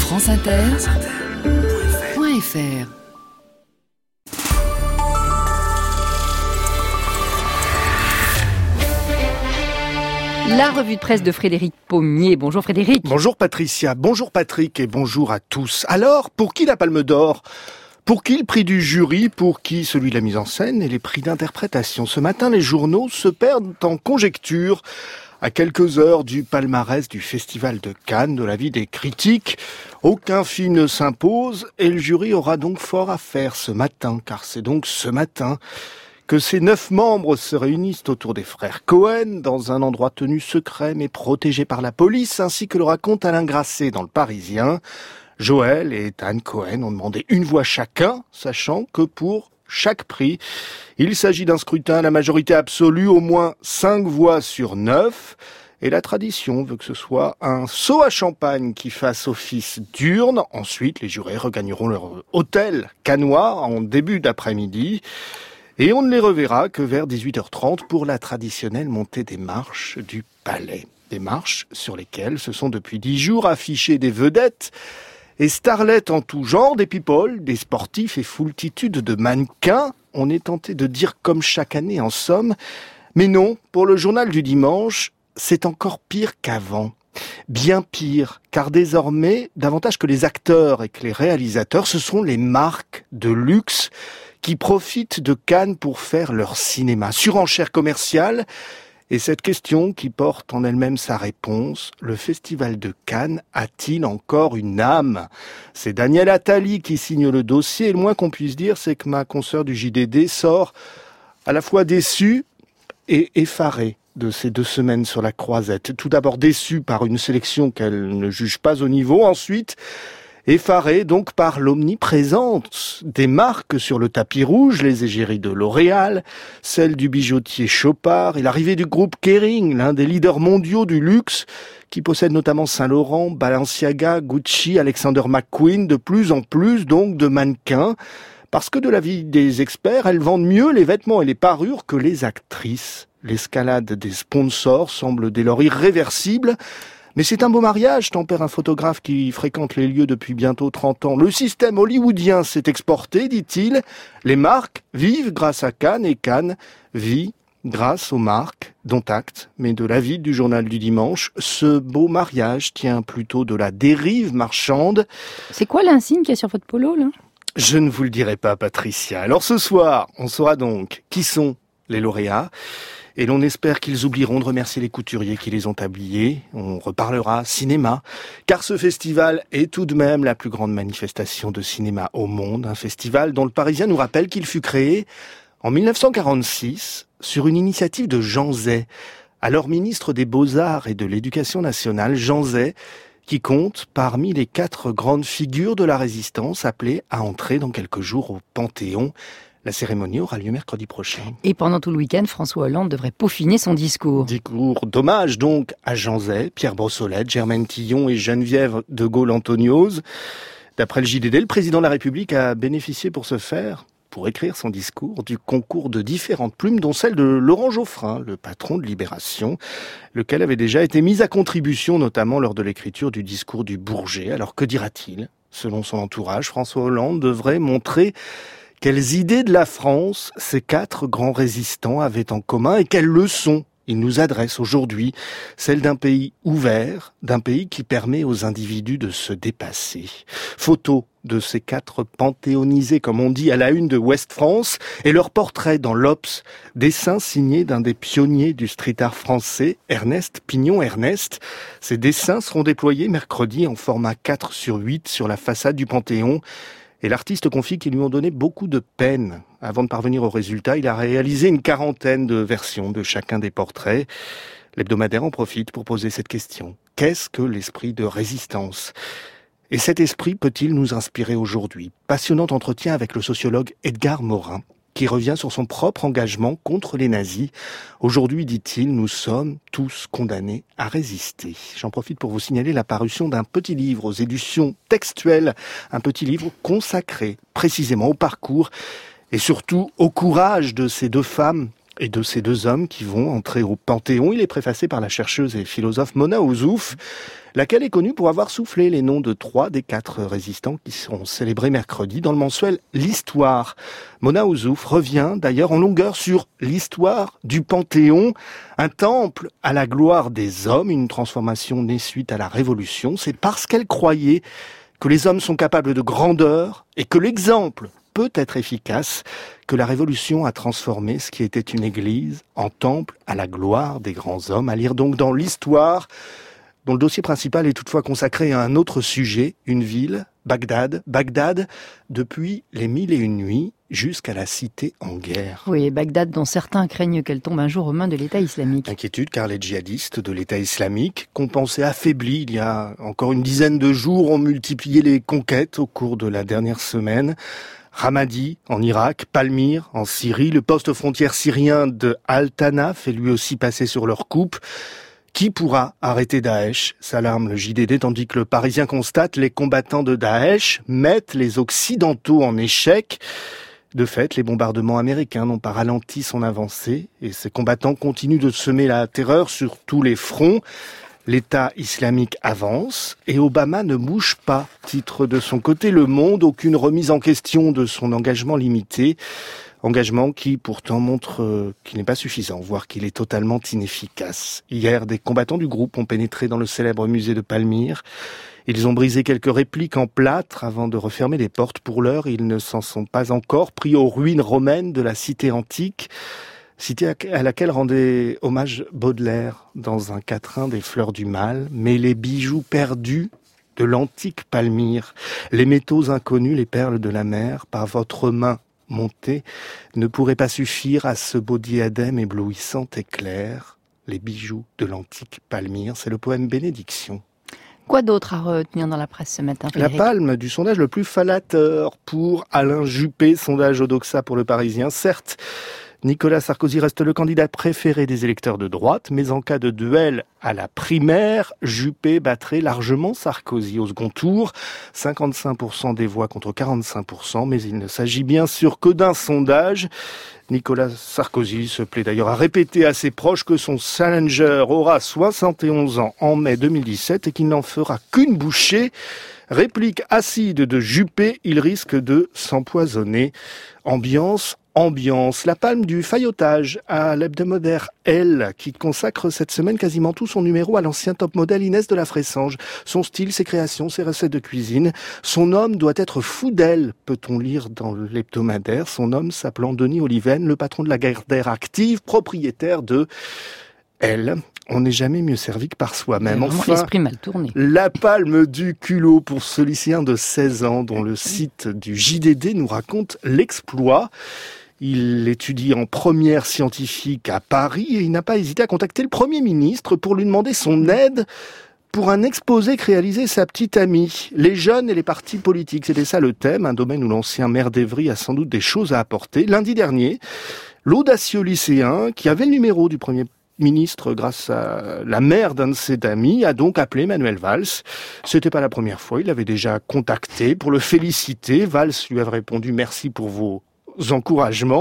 franceinter.fr. La revue de presse de Frédéric Pommier. Bonjour Frédéric. Bonjour Patricia, bonjour Patrick et bonjour à tous. Alors, pour qui la Palme d'Or ? Pour qui le prix du jury ? Pour qui celui de la mise en scène et les prix d'interprétation ? Ce matin, les journaux se perdent en conjectures. À quelques heures du palmarès du Festival de Cannes, de l'avis des critiques, aucun film ne s'impose et le jury aura donc fort à faire ce matin, car c'est donc ce matin que ces 9 membres se réunissent autour des frères Cohen, dans un endroit tenu secret mais protégé par la police, ainsi que le raconte Alain Grasset dans Le Parisien. Joël et Ethan Cohen ont demandé une voix chacun, sachant que pour chaque prix, il s'agit d'un scrutin à la majorité absolue, au moins 5 voix sur 9. Et la tradition veut que ce soit un seau à champagne qui fasse office d'urne. Ensuite, les jurés regagneront leur hôtel cannois en début d'après-midi. Et on ne les reverra que vers 18h30 pour la traditionnelle montée des marches du palais. Des marches sur lesquelles se sont depuis 10 jours affichées des vedettes et starlettes en tout genre, des people, des sportifs et foultitude de mannequins. On est tenté de dire comme chaque année en somme. Mais non, pour le journal du dimanche, c'est encore pire qu'avant. Bien pire, car désormais, davantage que les acteurs et que les réalisateurs, ce sont les marques de luxe qui profitent de Cannes pour faire leur cinéma. Surenchère commerciale. Et cette question qui porte en elle-même sa réponse, le Festival de Cannes a-t-il encore une âme ? C'est Daniel Attali qui signe le dossier et le moins qu'on puisse dire, c'est que ma consoeur du JDD sort à la fois déçue et effarée de ces 2 semaines sur la croisette. Tout d'abord déçue par une sélection qu'elle ne juge pas au niveau, ensuite effarée donc par l'omniprésence des marques sur le tapis rouge, les égéries de L'Oréal, celle du bijoutier Chopard et l'arrivée du groupe Kering, l'un des leaders mondiaux du luxe, qui possède notamment Saint-Laurent, Balenciaga, Gucci, Alexander McQueen, de plus en plus donc de mannequins, parce que de l'avis des experts, elles vendent mieux les vêtements et les parures que les actrices. L'escalade des sponsors semble dès lors irréversible. Mais c'est un beau mariage, tempère un photographe qui fréquente les lieux depuis bientôt 30 ans. Le système hollywoodien s'est exporté, dit-il. Les marques vivent grâce à Cannes et Cannes vit grâce aux marques, dont acte. Mais de l'avis du journal du dimanche, ce beau mariage tient plutôt de la dérive marchande. C'est quoi l'insigne qu'il y a sur votre polo, là ? Je ne vous le dirai pas, Patricia. Alors ce soir, on saura donc qui sont les lauréats. Et l'on espère qu'ils oublieront de remercier les couturiers qui les ont habillés. On reparlera cinéma, car ce festival est tout de même la plus grande manifestation de cinéma au monde. Un festival dont le Parisien nous rappelle qu'il fut créé en 1946 sur une initiative de Jean Zay, alors ministre des Beaux-Arts et de l'Éducation nationale. Jean Zay, qui compte parmi les 4 grandes figures de la résistance appelées à entrer dans quelques jours au Panthéon. La cérémonie aura lieu mercredi prochain. Et pendant tout le week-end, François Hollande devrait peaufiner son discours. Discours d'hommage donc à Jean Zay, Pierre Brossolette, Germaine Tillon et Geneviève de Gaulle-Antoniose. D'après le JDD, le président de la République a bénéficié pour ce faire, pour écrire son discours, du concours de différentes plumes, dont celle de Laurent Geoffrin, le patron de Libération, lequel avait déjà été mis à contribution, notamment lors de l'écriture du discours du Bourget. Alors que dira-t-il ? Selon son entourage, François Hollande devrait montrer quelles idées de la France ces 4 grands résistants avaient en commun et quelles leçons il nous adresse aujourd'hui, celle d'un pays ouvert, d'un pays qui permet aux individus de se dépasser. Photo de ces 4 panthéonisés, comme on dit, à la une de Ouest France, et leur portrait dans l'Obs, dessin signé d'un des pionniers du street art français, Ernest Pignon-Ernest. Ces dessins seront déployés mercredi en format 4/8 sur la façade du Panthéon. Et l'artiste confie qu'ils lui ont donné beaucoup de peine. Avant de parvenir au résultat, il a réalisé une 40aine de versions de chacun des portraits. L'hebdomadaire en profite pour poser cette question. Qu'est-ce que l'esprit de résistance ? Et cet esprit peut-il nous inspirer aujourd'hui ? Passionnant entretien avec le sociologue Edgar Morin, qui revient sur son propre engagement contre les nazis. Aujourd'hui, dit-il, nous sommes tous condamnés à résister. J'en profite pour vous signaler la parution d'un petit livre aux éditions textuelles, un petit livre consacré précisément au parcours et surtout au courage de ces 2 femmes Et de ces deux hommes qui vont entrer au Panthéon, il est préfacé par la chercheuse et philosophe Mona Ozouf, laquelle est connue pour avoir soufflé les noms de 3 des 4 résistants qui seront célébrés mercredi dans le mensuel L'Histoire. Mona Ozouf revient d'ailleurs en longueur sur l'histoire du Panthéon, un temple à la gloire des hommes, une transformation née suite à la Révolution. C'est parce qu'elle croyait que les hommes sont capables de grandeur et que l'exemple peut être efficace, que la Révolution a transformé ce qui était une église en temple à la gloire des grands hommes. À lire donc dans l'Histoire, dont le dossier principal est toutefois consacré à un autre sujet, une ville, Bagdad. Bagdad, depuis les 1001 nuits jusqu'à la cité en guerre. Oui, Bagdad dont certains craignent qu'elle tombe un jour aux mains de l'État islamique. Inquiétude car les djihadistes de l'État islamique, qu'on pensait affaiblis il y a encore une dizaine de jours, ont multiplié les conquêtes au cours de la dernière semaine. Ramadi en Irak, Palmyre en Syrie, le poste frontière syrien de Al-Tana fait lui aussi passer sur leur coupe. Qui pourra arrêter Daesh ? S'alarme le JDD, tandis que le Parisien constate les combattants de Daesh mettent les Occidentaux en échec. De fait, les bombardements américains n'ont pas ralenti son avancée et ces combattants continuent de semer la terreur sur tous les fronts. L'État islamique avance et Obama ne bouge pas. Titre de son côté Le Monde, aucune remise en question de son engagement limité. Engagement qui pourtant montre qu'il n'est pas suffisant, voire qu'il est totalement inefficace. Hier, des combattants du groupe ont pénétré dans le célèbre musée de Palmyre. Ils ont brisé quelques répliques en plâtre avant de refermer les portes. Pour l'heure, ils ne s'en sont pas encore pris aux ruines romaines de la cité antique. Cité à laquelle rendait hommage Baudelaire dans un quatrain des Fleurs du Mal, mais les bijoux perdus de l'antique Palmyre, les métaux inconnus, les perles de la mer, par votre main montée, ne pourraient pas suffire à ce beau diadème éblouissant et clair. Les bijoux de l'antique Palmyre, c'est le poème Bénédiction. Quoi d'autre à retenir dans la presse ce matin, La Frédéric ? palme du sondage le plus falateur pour Alain Juppé, sondage Odoxa pour le Parisien. Certes, Nicolas Sarkozy reste le candidat préféré des électeurs de droite, mais en cas de duel à la primaire, Juppé battrait largement Sarkozy au second tour. 55% des voix contre 45%, mais il ne s'agit bien sûr que d'un sondage. Nicolas Sarkozy se plaît d'ailleurs à répéter à ses proches que son challenger aura 71 ans en mai 2017 et qu'il n'en fera qu'une bouchée. Réplique acide de Juppé, il risque de s'empoisonner. Ambiance, la palme du faillotage à l'hebdomadaire Elle, qui consacre cette semaine quasiment tout son numéro à l'ancien top modèle Inès de la Fressange. Son style, ses créations, ses recettes de cuisine. Son homme doit être fou d'elle, peut-on lire dans l'hebdomadaire. Son homme s'appelant Denis Oliven, le patron de la Gardère Active, propriétaire de Elle. On n'est jamais mieux servi que par soi-même. Enfin, l'esprit mal tourné. La palme du culot pour ce lycéen de 16 ans dont le site du JDD nous raconte l'exploit. Il étudie en première scientifique à Paris et il n'a pas hésité à contacter le Premier ministre pour lui demander son aide pour un exposé que réalisait sa petite amie. Les jeunes et les partis politiques, c'était ça le thème, un domaine où l'ancien maire d'Evry a sans doute des choses à apporter. Lundi dernier, l'audacieux lycéen, qui avait le numéro du Premier ministre grâce à la mère d'un de ses amis, a donc appelé Manuel Valls. C'était pas la première fois, il l'avait déjà contacté pour le féliciter. Valls lui avait répondu « Merci pour vos encouragements ».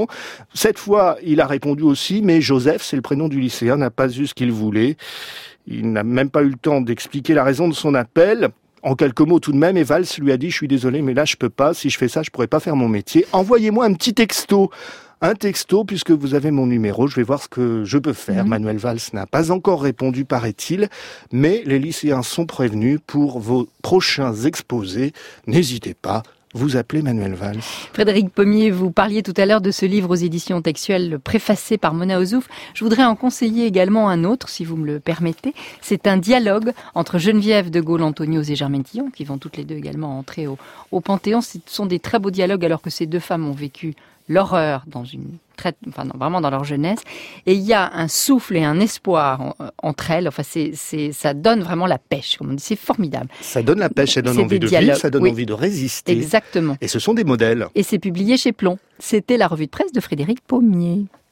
Cette fois, il a répondu aussi, mais Joseph, c'est le prénom du lycéen, n'a pas eu ce qu'il voulait. Il n'a même pas eu le temps d'expliquer la raison de son appel. En quelques mots tout de même, et Valls lui a dit « Je suis désolé, mais là je peux pas. Si je fais ça, je pourrais pas faire mon métier. Envoyez-moi un petit texto. » Un texto, puisque vous avez mon numéro, je vais voir ce que je peux faire. Manuel Valls n'a pas encore répondu, paraît-il, mais les lycéens sont prévenus pour vos prochains exposés. N'hésitez pas, vous appelez Manuel Valls. Frédéric Pommier, vous parliez tout à l'heure de ce livre aux éditions textuelles préfacé par Mona Ozouf. Je voudrais en conseiller également un autre, si vous me le permettez. C'est un dialogue entre Geneviève de Gaulle-Antonios et Germaine Tillon, qui vont toutes les deux également entrer au Panthéon. Ce sont des très beaux dialogues, alors que ces deux femmes ont vécu l'horreur vraiment dans leur jeunesse, et il y a un souffle et un espoir entre elles. Enfin, ça donne vraiment la pêche, comme on dit. C'est formidable. Ça donne la pêche, ça donne envie de vivre, ça donne envie de résister. Exactement. Et ce sont des modèles. Et c'est publié chez Plomb. C'était la revue de presse de Frédéric Pommier.